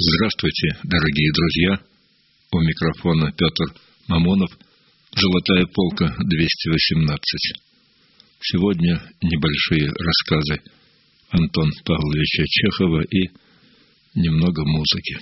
Здравствуйте, дорогие друзья! У микрофона Петр Мамонов, «Золотая полка 218». Сегодня небольшие рассказы Антона Павловича Чехова и немного музыки.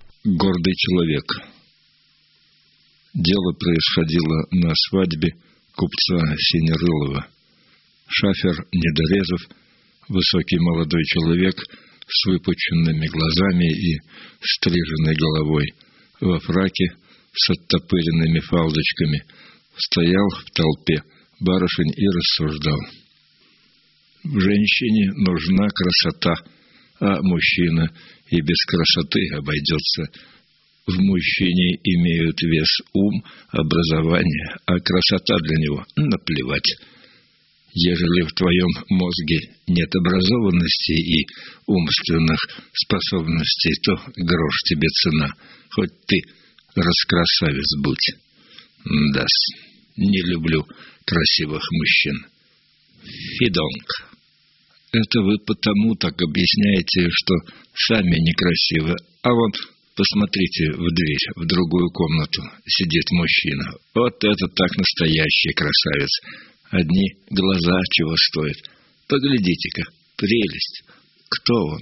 Гордый человек. Дело происходило на свадьбе купца Синерылова. Шафер Недорезов, высокий молодой человек с выпученными глазами и стриженной головой, во фраке с оттопыренными фалдочками, стоял в толпе барышень и рассуждал. В женщине нужна красота, а мужчина и без красоты обойдется. В мужчине имеют вес ум, образование, а красота для него наплевать. Ежели в твоем мозге нет образованности и умственных способностей, то грош тебе цена, хоть ты раскрасавец будь. Да-с, не люблю красивых мужчин. Фидонг. Это вы потому так объясняете, что сами некрасивы, а вон, посмотрите в дверь, в другую комнату сидит мужчина. Вот это так настоящий красавец. Одни глаза чего стоят. Поглядите-ка, прелесть. Кто он?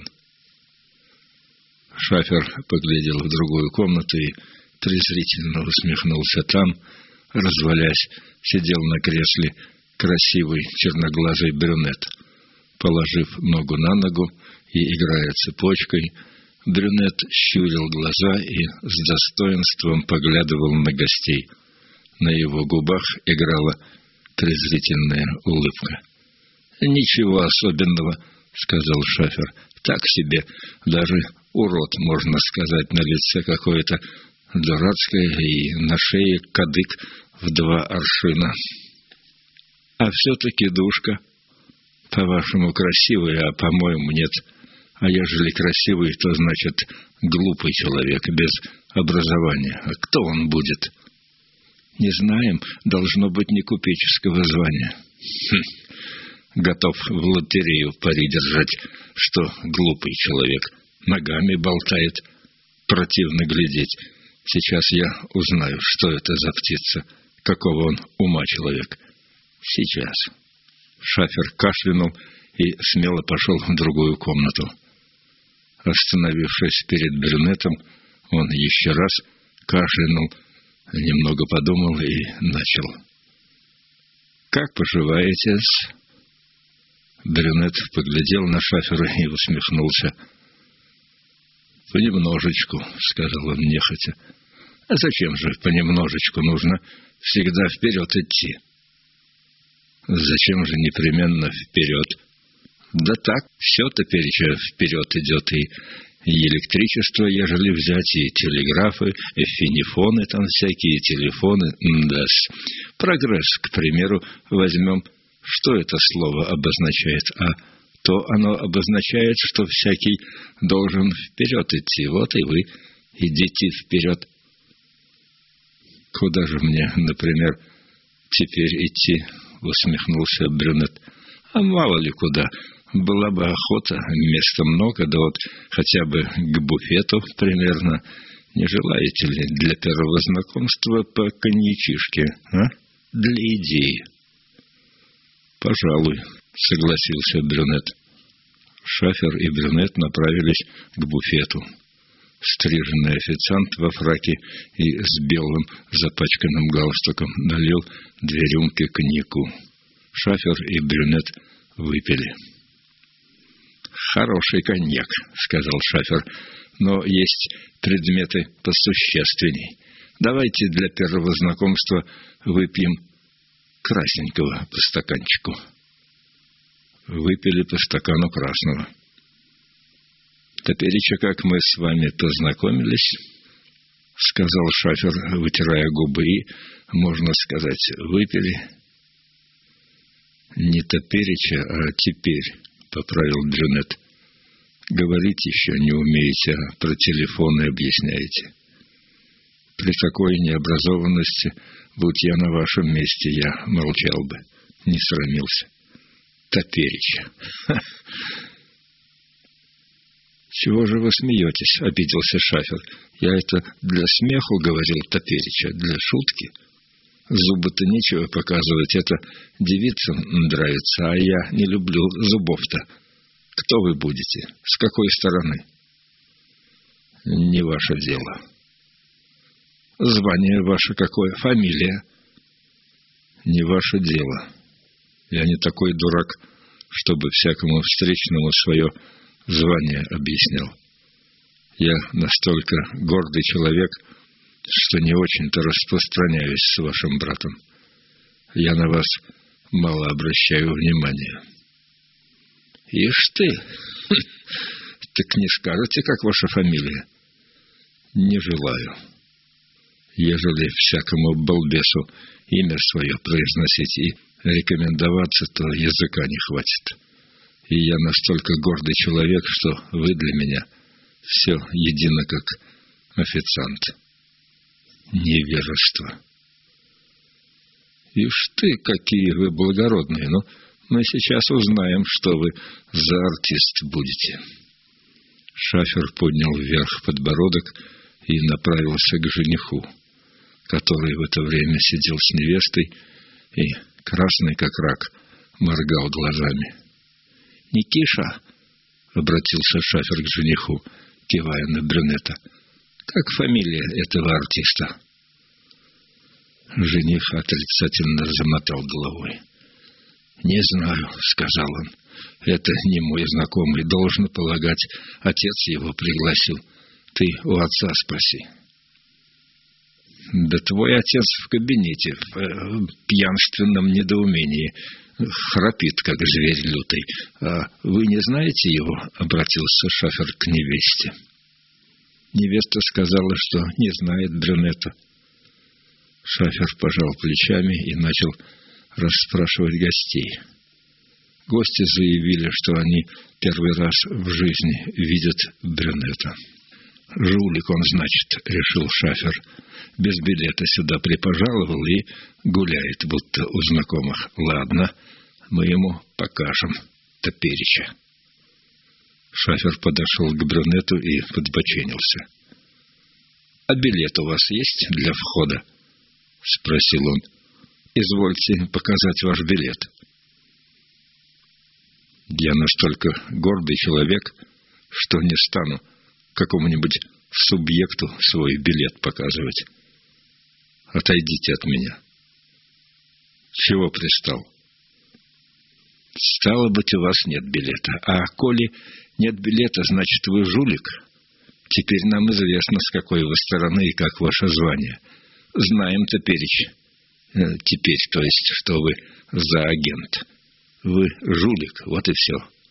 Шафер поглядел в другую комнату и презрительно усмехнулся. Там, развалясь, сидел на кресле красивый черноглазый брюнет. Положив ногу на ногу и играя цепочкой, брюнет щурил глаза и с достоинством поглядывал на гостей. На его губах играла презрительная улыбка. «Ничего особенного», — сказал Шафер. «Так себе, даже урод, можно сказать, на лице какое-то дурацкое и на шее кадык в 2 аршина. А все-таки душка. По-вашему, красивый, а по-моему, нет. А ежели красивый, то значит глупый человек, без образования. А кто он будет? Не знаем, должно быть не купеческого звания. Готов в лотерею пари держать, что глупый человек. Ногами болтает. Противно глядеть. Сейчас я узнаю, что это за птица, какого он ума человек. Сейчас. Шафер кашлянул и смело пошел в другую комнату. Остановившись перед брюнетом, он еще раз кашлянул, немного подумал и начал. «Как поживаете-с?» Брюнет поглядел на Шафера и усмехнулся. «Понемножечку», — сказал он нехотя. «А зачем же понемножечку? Нужно всегда вперед идти». «Зачем же непременно вперед?» «Да так, все теперь вперед идет, и электричество, ежели взять, и телеграфы, и финифоны там всякие, телефоны, да-с. Прогресс, к примеру, возьмем. Что это слово обозначает? А то оно обозначает, что всякий должен вперед идти. Вот и вы идите вперед». «Куда же мне, например, теперь идти?» — усмехнулся брюнет. «А мало ли куда. Была бы охота, места много, да вот хотя бы к буфету примерно. Не желаете ли для первого знакомства по коньячишке, а? Для идеи?» «Пожалуй», — согласился брюнет. Шафер и брюнет направились к буфету. Стриженный официант во фраке и с белым запачканным галстуком налил 2 рюмки коньяку. Шафер и брюнет выпили. «Хороший коньяк», — сказал Шафер, — «но есть предметы посущественней. Давайте для первого знакомства выпьем красненького по стаканчику». Выпили по стакану красного. «Теперь как мы с вами познакомились», — сказал Шафер, вытирая губы, и, можно сказать, выпили. «Не топереча, а теперь», — поправил брюнет. «Говорить еще не умеете, а про телефоны объясняете. При такой необразованности, будь я на вашем месте, я молчал бы, не срамился. Топереча. Ха! «Чего же вы смеетесь?» — обиделся Шафер. «Я это для смеху говорил топереча, для шутки. Зубы-то нечего показывать, это девицам нравится, а я не люблю зубов-то. Кто вы будете? С какой стороны?» «Не ваше дело». «Звание ваше какое? Фамилия?» Не ваше дело. Я не такой дурак, чтобы всякому встречному свое звание объяснял. Я настолько гордый человек, что не очень-то распространяюсь с вашим братом. Я на вас мало обращаю внимания. Ишь ты! Так не скажете, как ваша фамилия? Не желаю. Ежели всякому балбесу имя свое произносить и рекомендоваться, то языка не хватит. И я настолько гордый человек, что вы для меня все едино как официант. Невежество. Ишь ты, какие вы благородные! Но мы сейчас узнаем, что вы за артист будете. Шафер поднял вверх подбородок и направился к жениху, который в это время сидел с невестой и, красный как рак, моргал глазами. — Никиша, — обратился Шафер к жениху, кивая на брюнета, — как фамилия этого артиста? Жених отрицательно замотал головой. — Не знаю, — сказал он. — Это не мой знакомый, должен полагать, отец его пригласил. Ты у отца спроси. — Да твой отец в кабинете, в пьянственном недоумении, храпит, как зверь лютый. А вы не знаете его? — обратился Шафер к невесте. Невеста сказала, что не знает брюнета. Шафер пожал плечами и начал расспрашивать гостей. Гости заявили, что они первый раз в жизни видят брюнета. «Жулик он, значит», — решил Шафер. «Без билета сюда припожаловал и гуляет, будто у знакомых. Ладно, мы ему покажем топереча». Шафер подошел к брюнету и подбоченился. «А билет у вас есть для входа?» — спросил он. «Извольте показать ваш билет». «Я настолько гордый человек, что не стану какому-нибудь субъекту свой билет показывать. Отойдите от меня». «Чего пристал?» «Стало быть, у вас нет билета. А коли нет билета, значит, вы жулик. Теперь нам известно, с какой вы стороны и как ваше звание. Знаем теперь, то есть, что вы за агент. Вы жулик, вот и все».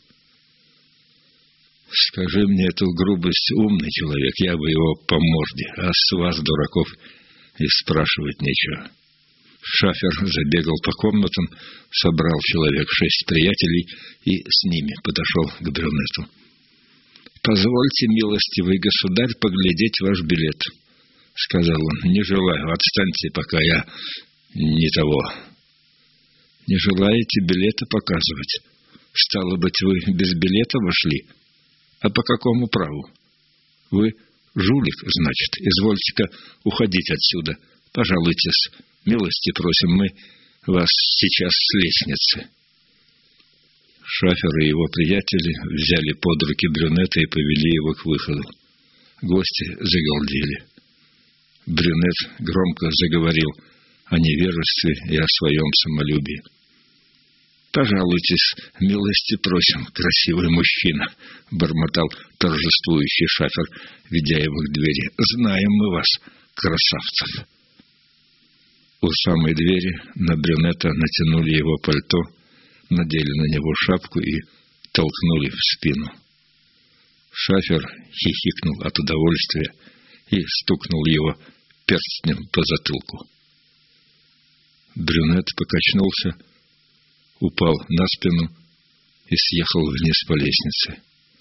«Скажи мне эту грубость, умный человек, я бы его по морде, а с вас, дураков, и спрашивать нечего». Шафер забегал по комнатам, собрал человек 6 приятелей и с ними подошел к брюнету. «Позвольте, милостивый государь, поглядеть ваш билет», — сказал он. «Не желаю, отстаньте, пока я не того». «Не желаете билета показывать? Стало быть, вы без билета вошли? А по какому праву? Вы жулик, значит. Извольте-ка уходить отсюда. Пожалуйтесь, милости просим, мы вас сейчас с лестницы». Шафер и его приятели взяли под руки брюнета и повели его к выходу. Гости загалдели. Брюнет громко заговорил о невежестве и о своем самолюбии. «Пожалуйтесь, милости просим, красивый мужчина», — бормотал торжествующий Шафер, ведя его к двери. «Знаем мы вас, красавцев». У самой двери на брюнета натянули его пальто, надели на него шапку и толкнули в спину. Шафер хихикнул от удовольствия и стукнул его перстнем по затылку. Брюнет покачнулся, упал на спину и съехал вниз по лестнице.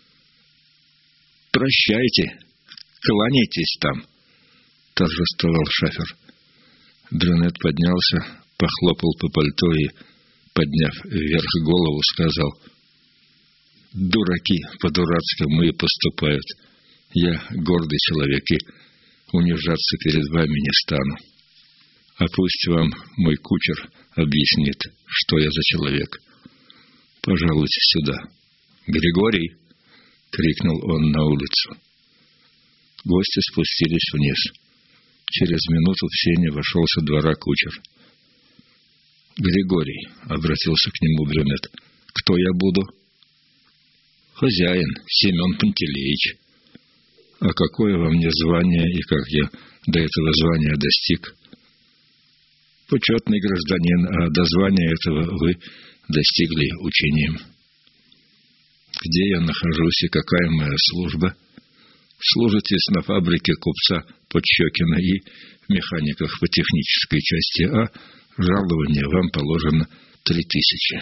«Прощайте, кланяйтесь там», — торжествовал Шафер. Брюнет поднялся, похлопал по пальто и, подняв вверх голову, сказал: «Дураки по-дурацкому и поступают. Я гордый человек и унижаться перед вами не стану. А пусть вам мой кучер объяснит, что я за человек. Пожалуйте сюда». «Григорий!» — крикнул он на улицу. Гости спустились вниз. Через минуту в сени вошел со двора кучер. Григорий, обратился к нему брюнет, кто я буду? Хозяин, Семен Пантелеич. А какое во мне звание и как я до этого звания достиг? Почетный гражданин, а до звания этого вы достигли учением. Где я нахожусь и какая моя служба? Служитесь на фабрике купца Подщекина и механиков по технической части, а жалование вам положено 3000.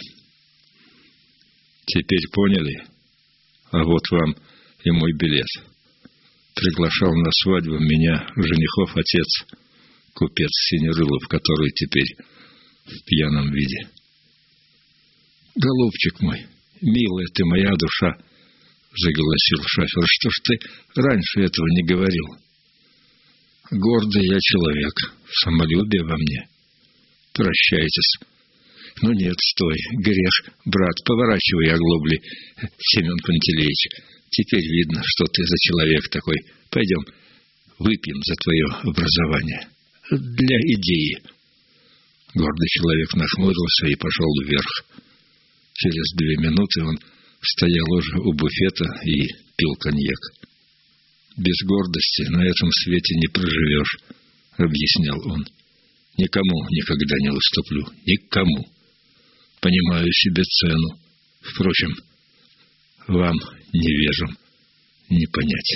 Теперь поняли? А вот вам и мой билет. Приглашал на свадьбу меня женихов отец, купец Синерылов, который теперь в пьяном виде. Голубчик мой, милая ты моя душа, заголосил шофер, что ж ты раньше этого не говорил? Гордый я человек, самолюбие во мне. Прощайтесь. Ну нет, стой, грех, брат, поворачивай оглобли, Семен Пантелеич. Теперь видно, что ты за человек такой. Пойдем, выпьем за твое образование. Для идеи. Гордый человек нахмурился и пошел вверх. Через 2 минуты он стоял уже у буфета и пил коньяк. «Без гордости на этом свете не проживешь», — объяснял он. «Никому никогда не уступлю. Никому. Понимаю себе цену. Впрочем, вам, невежам, не понять».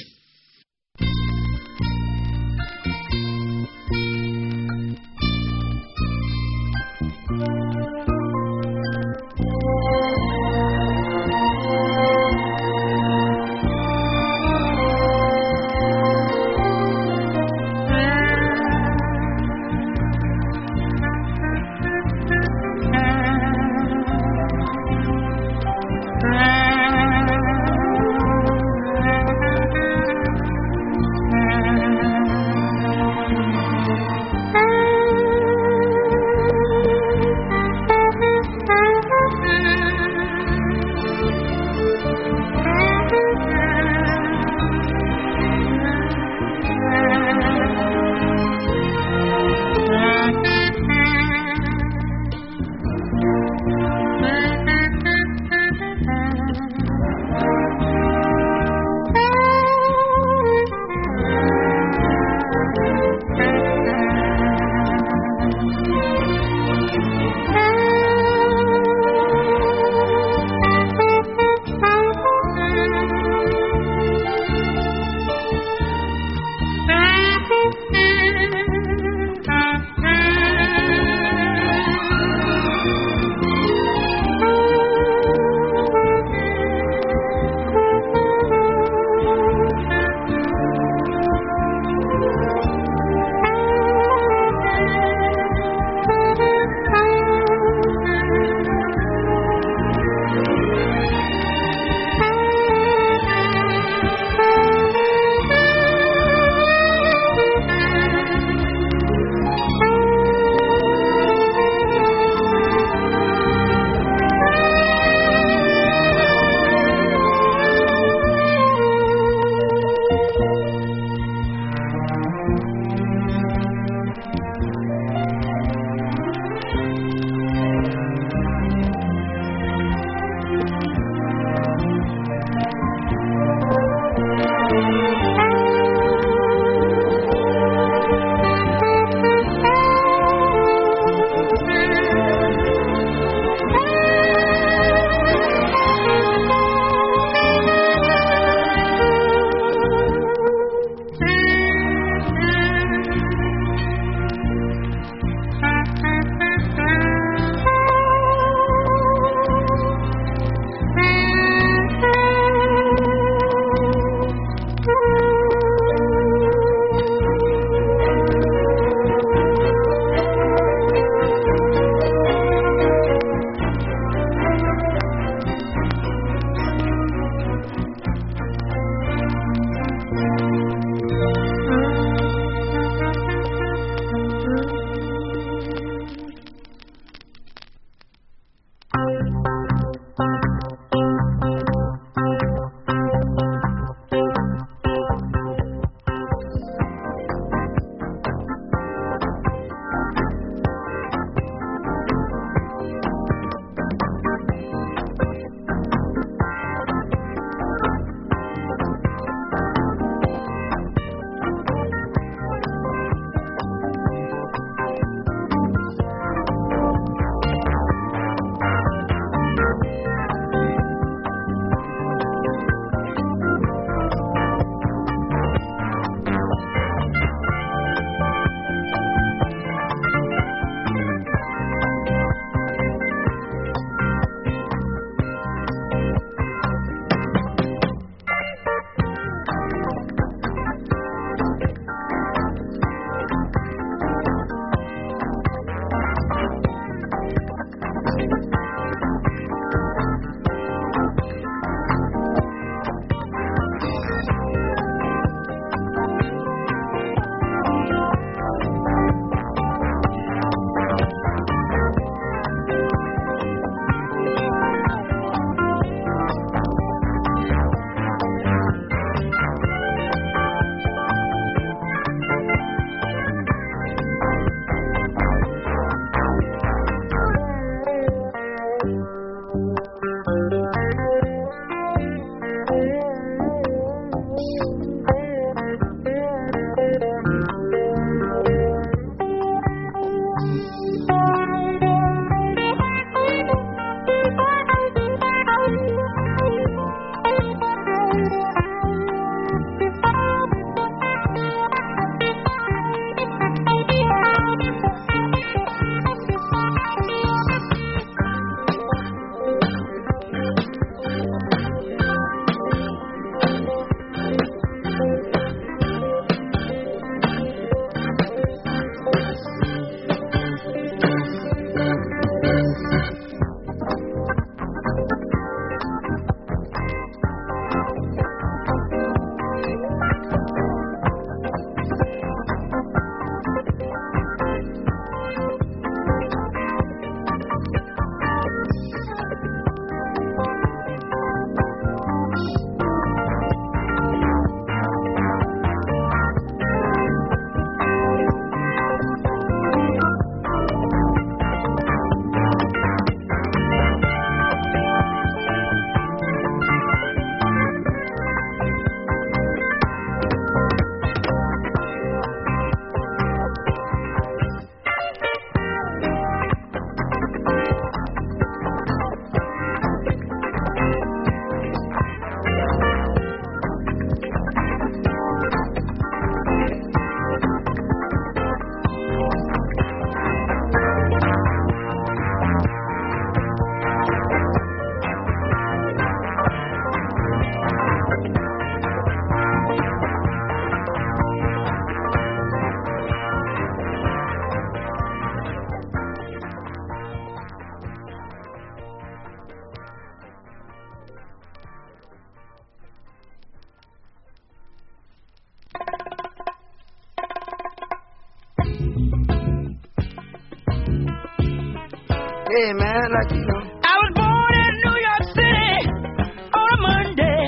Hey, man, like you know. I was born in New York City on a Monday.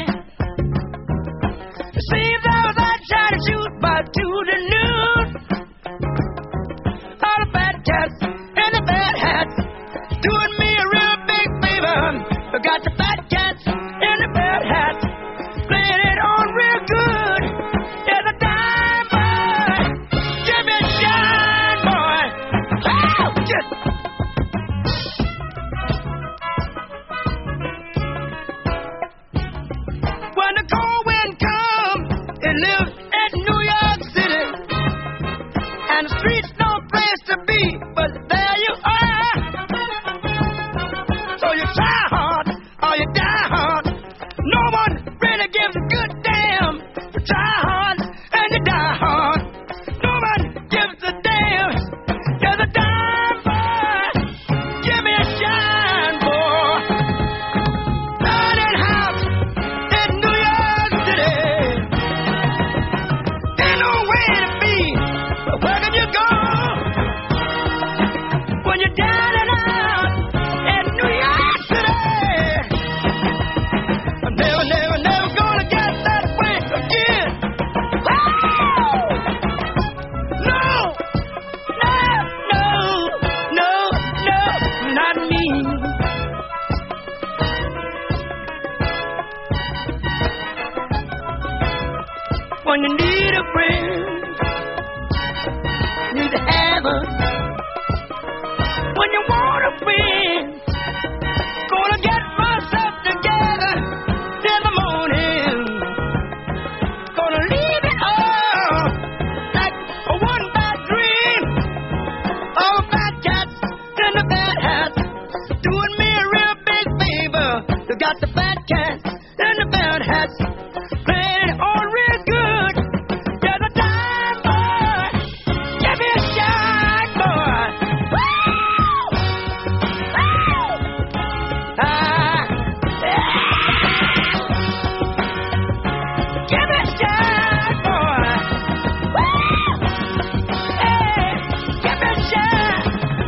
It seems I was out trying to shoot by 2 to noon. All the bad cats and the bad hats doing me a real big favor. I got the fat cats and the bad hats playing it on real good. There's a dime boy, give me a shine boy. Oh, just when the cold wind comes, it lives in New York City, and the streets no place to be, but there you are. So you try hard or you die hard. No one really gives a good damn. You try hard and you die hard. No one gives a damn. There's a dime boy, give me a shine boy. Burning house in New York City. Ain't no way to be, but where can you go when you're down and out in New York City? I'm never gonna get that way again. Oh! No, not me. When you need a friend, need to have her. When you want a friend, gonna get myself together in the morning. Gonna leave it all like a one bad dream. All the bad cats and the bad hats doing me a real big favor. You got the bad cats and the bad hats playing it on real good. There's a dime boy, give me a shine boy. Woo! Ah, yeah. Give me a shine boy. Woo! Hey, give me a shine.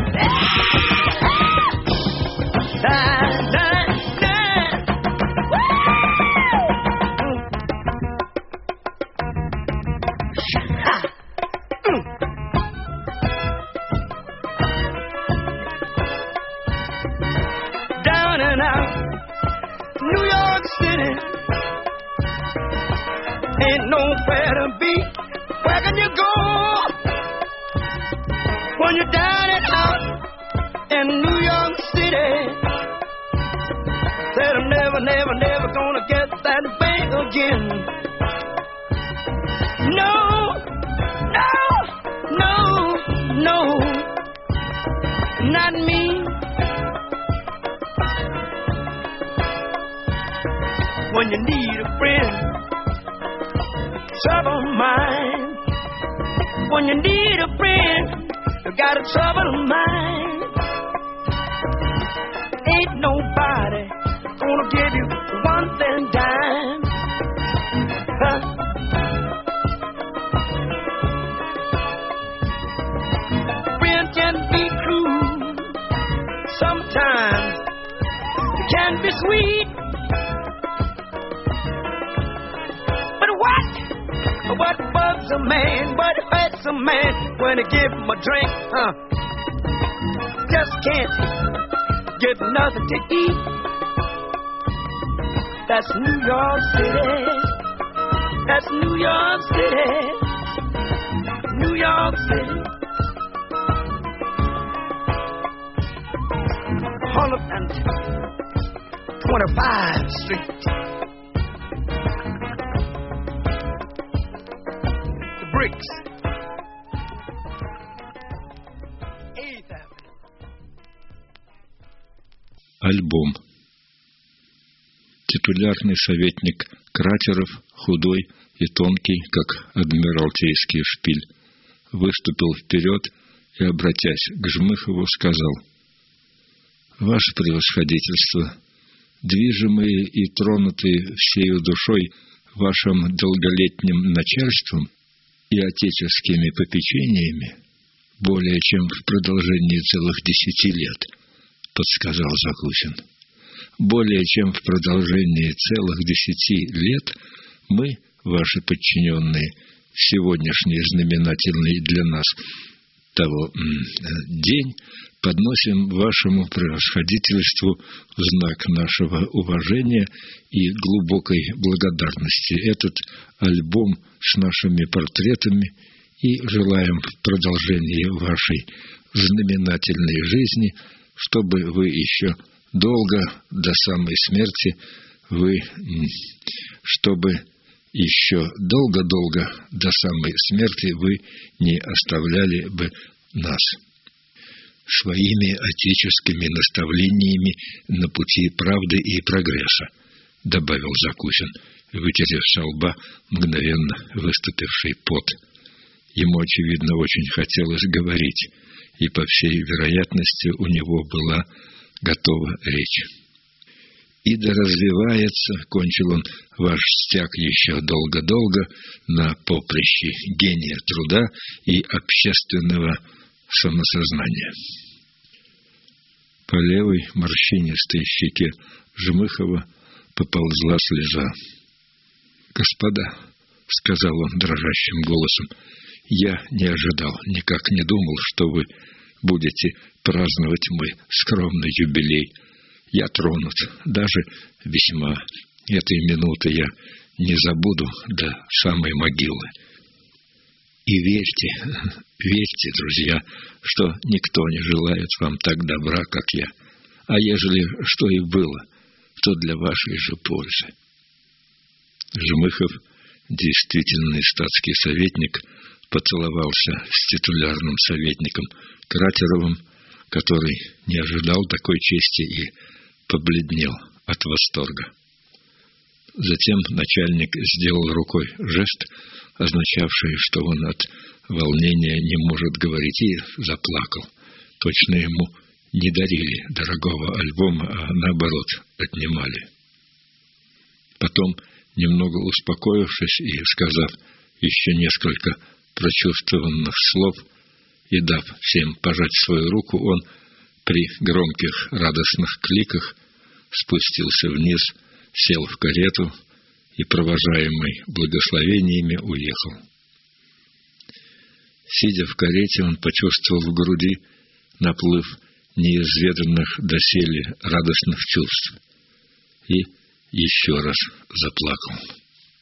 Down and out, New York City, ain't nowhere to be. Where can you go when you're down and out in New York City? Said I'm never gonna get that way again. No, not me. When you need a friend, trouble mine. When you need a friend, you got a trouble mind. Ain't nobody gonna give you one thing dime. Huh? Friend can be cruel. Sometimes it can be sweet. What bugs a man, what hurts a man when he give him a drink, just can't get nothing to eat. That's New York City. That's New York City. New York City. 125th Street. Bricks. 8th Avenue. Альбом. Титулярный советник Кратеров, худой и тонкий, как адмиралтейский шпиль, выступил вперед и, обратясь к Жмыхову, сказал: «Ваше превосходительство, движимые и тронутые всею душой вашим долголетним начальством и отеческими попечениями, более чем в продолжении целых 10 лет, — подсказал Закусин. «Более чем в продолжении целых 10 лет мы, ваши подчиненные, в сегодняшний знаменательный для нас день подносим вашему превосходительству в знак нашего уважения и глубокой благодарности этот альбом с нашими портретами и желаем в продолжении вашей знаменательной жизни, чтобы вы еще долго до самой смерти, чтобы еще долго-долго до самой смерти вы не оставляли бы нас своими отеческими наставлениями на пути правды и прогресса, добавил Закусин, вытерев со лба мгновенно выступивший пот. Ему, очевидно, очень хотелось говорить, и, по всей вероятности, у него была готова речь. «И да развивается, — кончил он, — ваш стяг еще долго-долго на поприще гения труда и общественного самосознания». По левой морщинистой щеке Жмыхова поползла слеза. «Господа, — сказал он дрожащим голосом, — я не ожидал, никак не думал, что вы будете праздновать мой скромный юбилей. Я тронут, даже весьма. Этой минуты я не забуду до самой могилы. И верьте, друзья, что никто не желает вам так добра, как я. А ежели что и было, то для вашей же пользы». Жмыхов, действительный статский советник, поцеловался с титулярным советником Кратеровым, который не ожидал такой чести и побледнел от восторга. Затем начальник сделал рукой жест, означавший, что он от волнения не может говорить, и заплакал. Точно ему не дарили дорогого альбома, а наоборот отнимали. Потом, немного успокоившись и сказав еще несколько прочувствованных слов и дав всем пожать свою руку, он при громких радостных кликах спустился вниз, сел в карету и, провожаемый благословениями, уехал. Сидя в карете, он почувствовал в груди наплыв неизведанных доселе радостных чувств и еще раз заплакал.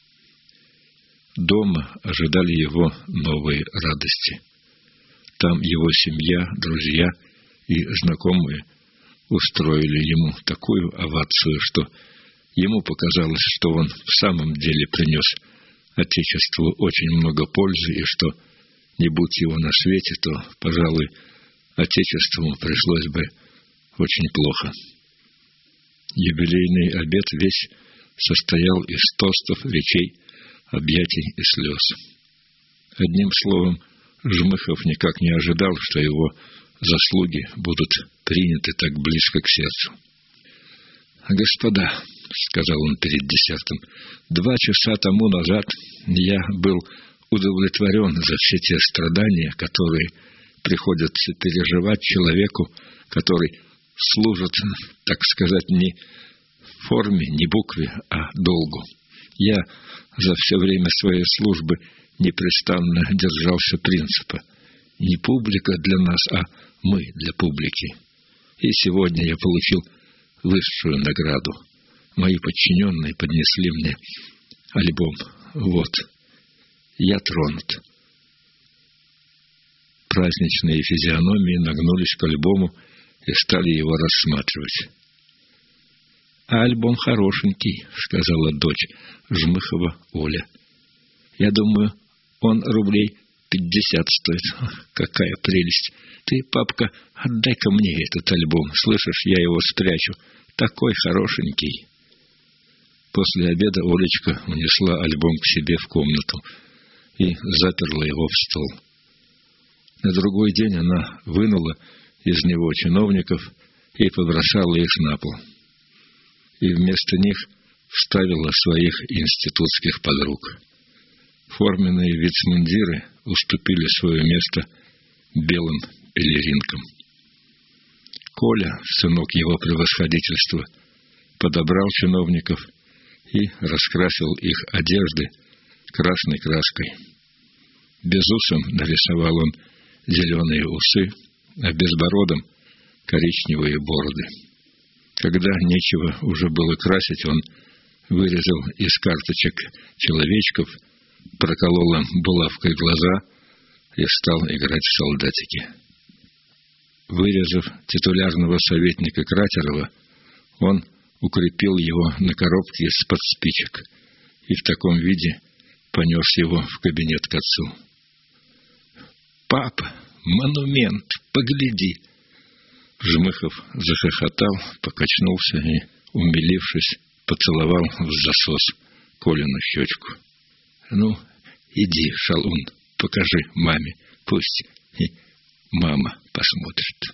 Дома ожидали его новые радости. Там его семья, друзья и знакомые устроили ему такую овацию, что ему показалось, что он в самом деле принес Отечеству очень много пользы, и что, не будь его на свете, то, пожалуй, Отечеству пришлось бы очень плохо. Юбилейный обед весь состоял из тостов, речей, объятий и слез. Одним словом, Жмыхов никак не ожидал, что его заслуги будут приняты так близко к сердцу. «Господа, — сказал он перед десертом, — 2 часа тому назад я был удовлетворен за все те страдания, которые приходится переживать человеку, который служит, так сказать, не форме, не букве, а долгу. Я за все время своей службы непрестанно держался принципа: не публика для нас, а мы для публики. И сегодня я получил высшую награду. Мои подчиненные поднесли мне альбом. Вот. Я тронут». Праздничные физиономии нагнулись к альбому и стали его рассматривать. «А альбом хорошенький, — сказала дочь Жмыхова Оля. Я думаю, он рублей 50 стоит. Какая прелесть! Ты, папка, отдай-ка мне этот альбом. Слышишь, я его спрячу. Такой хорошенький». После обеда Олечка унесла альбом к себе в комнату и заперла его в стол. На другой день она вынула из него чиновников и побросала их на пол. И вместо них вставила своих институтских подруг. Форменные вицмундиры уступили свое место белым пелеринкам. Коля, сынок его превосходительства, подобрал чиновников и раскрасил их одежды красной краской. Безусым нарисовал он зеленые усы, а безбородым — коричневые бороды. Когда нечего уже было красить, он вырезал из карточек человечков, проколол им булавкой глаза и стал играть в солдатики. Вырезав титулярного советника Кратерова, он укрепил его на коробке из-под спичек и в таком виде понес его в кабинет к отцу. «Папа, монумент, погляди!» Жмыхов захохотал, покачнулся и, умилившись, поцеловал в засос Колину щечку. «Ну, иди, шалун, покажи маме, пусть и мама посмотрит».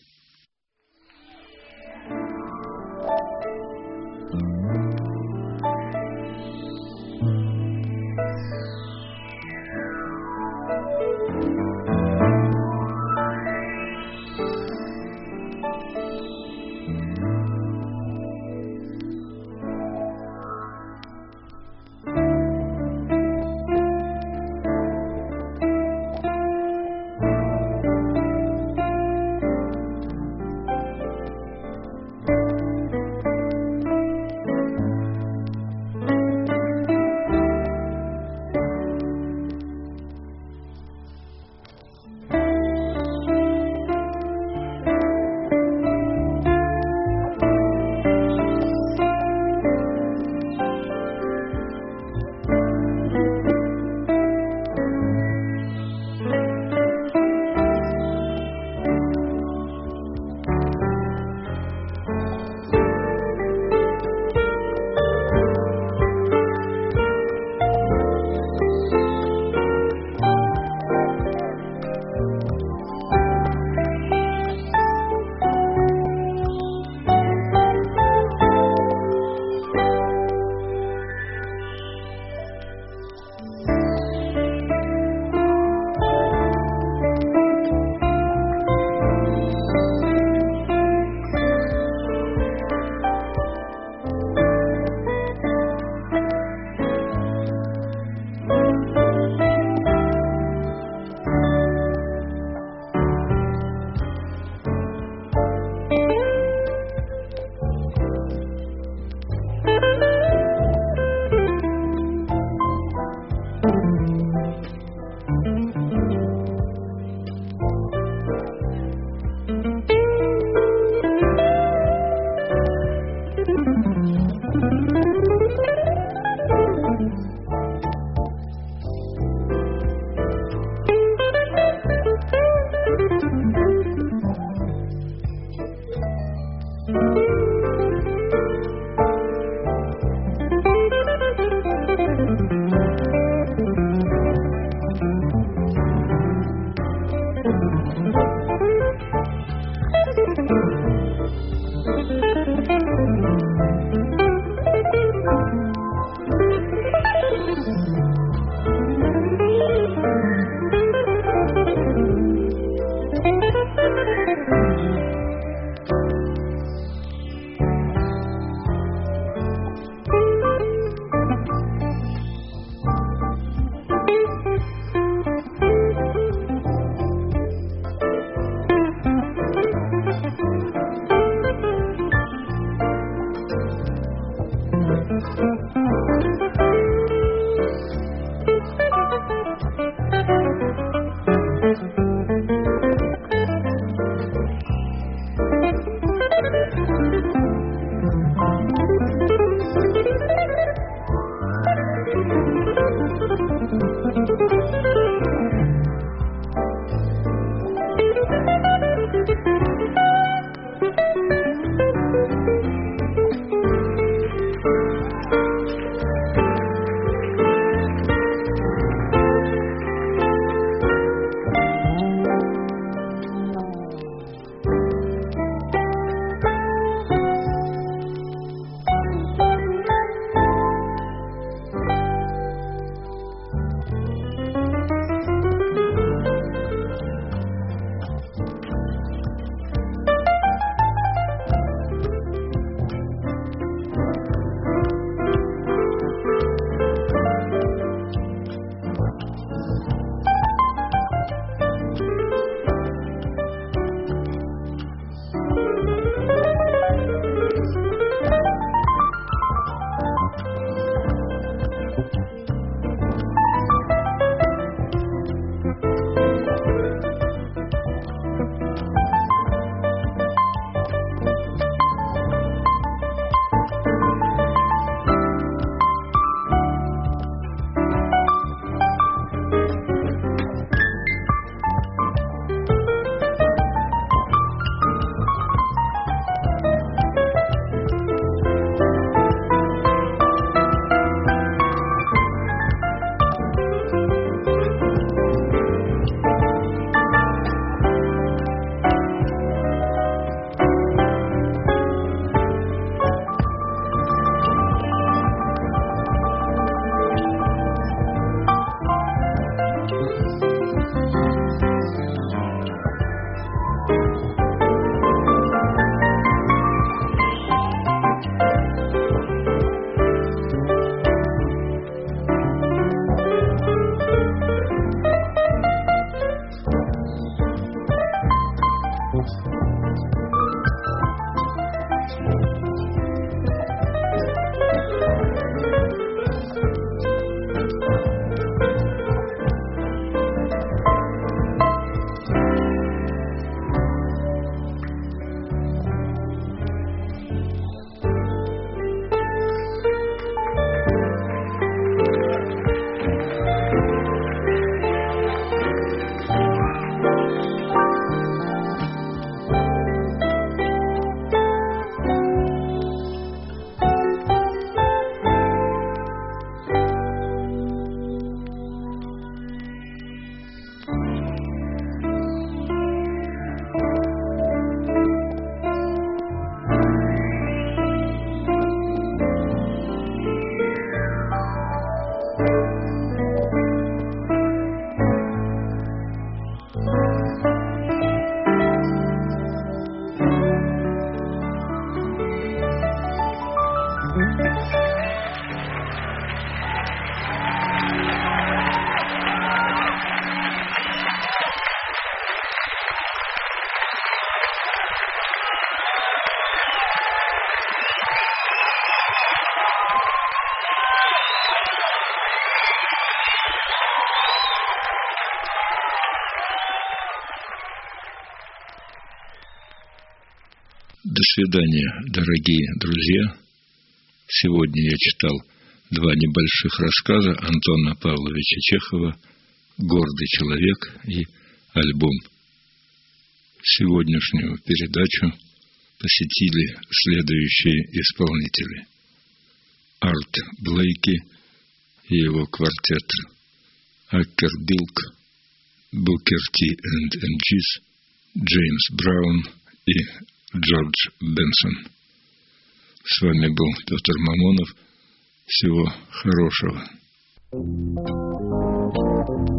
До свидания, дорогие друзья. Сегодня я читал два небольших рассказа Антона Павловича Чехова «Гордый человек» и альбом. Сегодняшнюю передачу посетили следующие исполнители: Арт Блейки и его квартет, Акер Билк, Букер Ти энд МГс, Джеймс Браун и Джордж Бенсон. С вами был Петр Мамонов. Всего хорошего.